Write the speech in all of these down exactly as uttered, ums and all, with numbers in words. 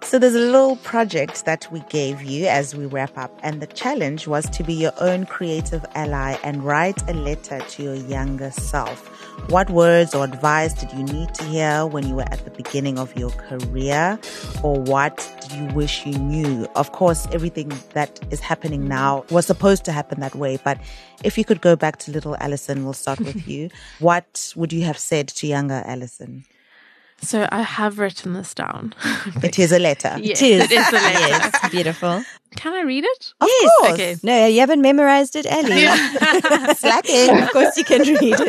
So there's a little project that we gave you as we wrap up, and the challenge was to be your own creative ally and write a letter to your younger self. What words or advice did you need to hear when you were at the beginning of your career? Or what did you wish you knew? Of course, everything that is happening now was supposed to happen that way. But if you could go back to little Alison, we'll start with you. What would you have said to younger Alison? So I have written this down. It is a letter. Yes, It is. it is a letter. Yes, beautiful. Can I read it? Of Yes. course. Okay. No, you haven't memorized it, Ellie. Slacking. Of course you can read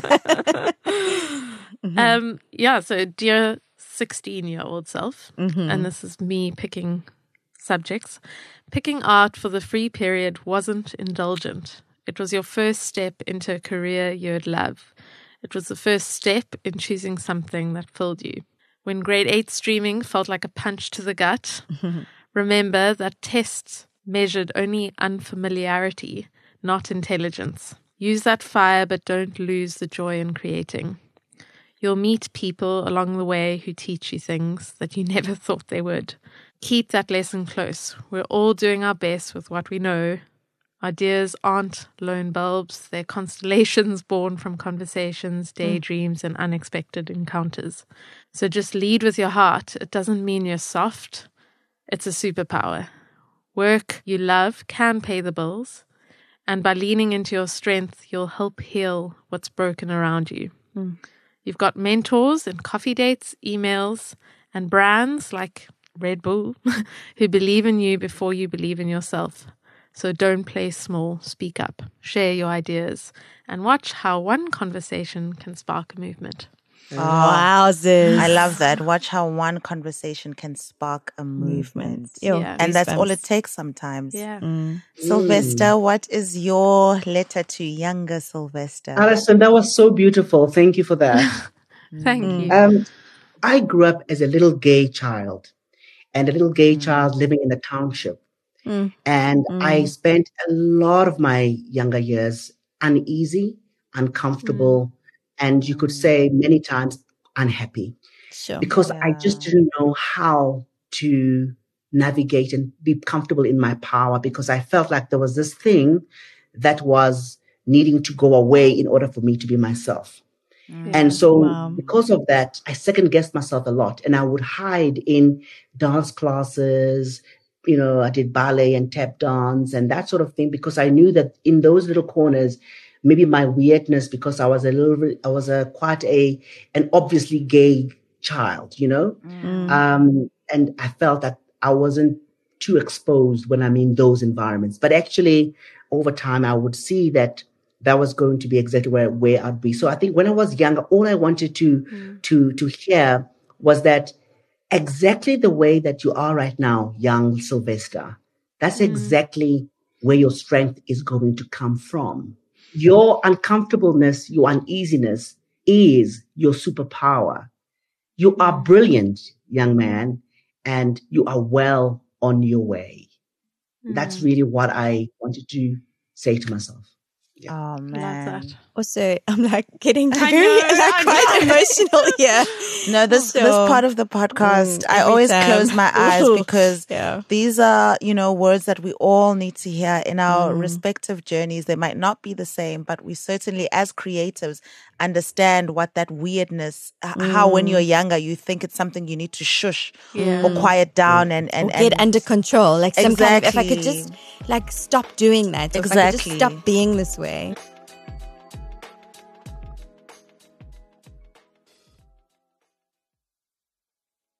it. Mm-hmm. Um, yeah, so dear sixteen-year-old self, Mm-hmm. and this is me picking subjects. Picking art for the free period wasn't indulgent. It was your first step into a career you'd love. It was the first step in choosing something that filled you. When grade eight streaming felt like a punch to the gut, remember that tests measured only unfamiliarity, not intelligence. Use that fire, but don't lose the joy in creating. You'll meet people along the way who teach you things that you never thought they would. Keep that lesson close. We're all doing our best with what we know. Ideas aren't lone bulbs. They're constellations born from conversations, daydreams, and unexpected encounters. So just lead with your heart. It doesn't mean you're soft. It's a superpower. Work you love can pay the bills. And by leaning into your strength, you'll help heal what's broken around you. Mm. You've got mentors and coffee dates, emails, and brands like Red Bull who believe in you before you believe in yourself. So don't play small, speak up, share your ideas, and watch how one conversation can spark a movement. Oh, Wowzers. I love that. Watch how one conversation can spark a movement. Ew, Yeah. And that's all goosebumps. it takes sometimes. Yeah. Mm. Sylvester, what is your letter to younger Sylvester? Alison, that was so beautiful. Thank you for that. Thank Mm. you. um, I grew up as a little gay child and a little gay child living in the township. Mm. And Mm. I spent a lot of my younger years uneasy, uncomfortable, and you could say many times unhappy Sure. because I just Yeah. didn't know how to navigate and be comfortable in my power because I felt like there was this thing that was needing to go away in order for me to be myself. And so Wow. because of that, I second guessed myself a lot and I would hide in dance classes. You know, I did ballet and tap dance and that sort of thing because I knew that in those little corners, maybe my weirdness, because I was a little bit, I was a quite a, an obviously gay child, you know, Mm. um, and I felt that I wasn't too exposed when I'm in those environments. But actually, over time, I would see that that was going to be exactly where, where I'd be. So I think when I was younger, all I wanted to, Mm. to, to hear was that exactly the way that you are right now, young Sylvester, that's Mm. exactly where your strength is going to come from. Your uncomfortableness, your uneasiness is your superpower. You are brilliant, young man, and you are well on your way. That's really what I wanted to say to myself. Oh, Love man. that. Also, I'm like getting I very know, like, I quite know. emotional here. No, this So- this part of the podcast, Mm, I every always time. close my eyes Ooh. because Yeah. these are, you know, words that we all need to hear in our Mm. respective journeys. They might not be the same, but we certainly, as creatives, understand what that weirdness, h- how when you're younger, you think it's something you need to shush Yeah. or quiet down and, and, Or get and under control. Like some kind of, if I could Exactly. just like stop doing that. Or if I could just Exactly. stop being this way.